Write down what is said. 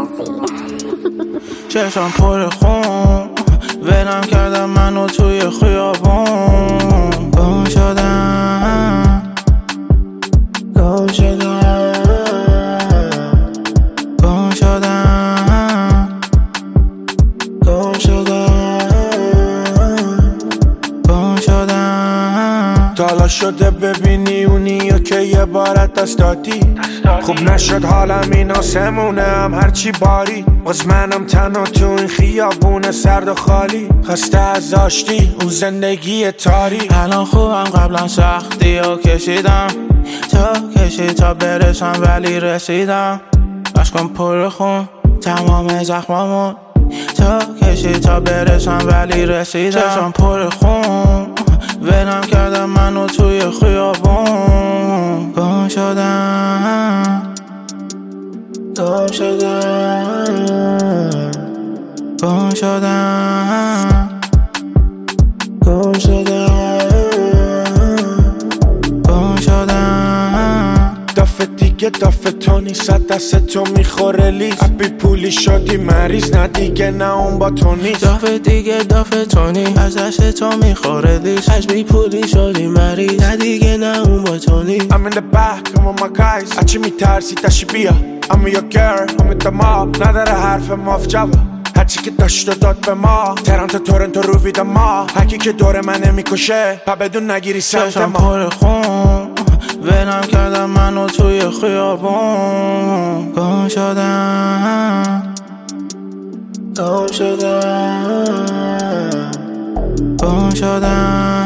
چشم پر خون ولم کردم منو توی خیابون. گم شدم گم شدم گم شدم گم شدم گم شدم. تالا شده ببینی اونی یا که یه بارت دست دادی. خوب نشد حالم این آسمونه هم هرچی باری. باز منم تنها تو این خیابون سرد و خالی. خسته از آشتی اون زندگی تاری. الان خوبم قبلا سختی و کشیدم تا کشید تا برسم ولی رسیدم. عشقم پر خون تمام زخمامون تا کشید تا برسم ولی رسیدم. چشم پر خون ولم کردم منو توی خیابون. گم شدم گم شدم گم شدم گم شدم گم شدم. دفعه دیگه دفعه تو نیست دست تو میخوره لیز. بی پولی شدی مریض نه دیگه نه اون با تو نیست. دفعه دیگه دفعه تو نیست از دست تو میخوره لیز. از بی پولی شدی مریض نه دیگه نه اون با تو نیست. I'm in the back I'm on my guys. اچی میترسی تشی بیا I'm your girl I'm in the mob. نداره حرف ماف جواب هرچی که داشت و داد به ما. تورنتو رو وید ما. هرکی که دور منه میکشه پا بدون نگیری سمت ما. پر خون ولم کردم منو توی خیابون. گم شدم گم شدم گم شدم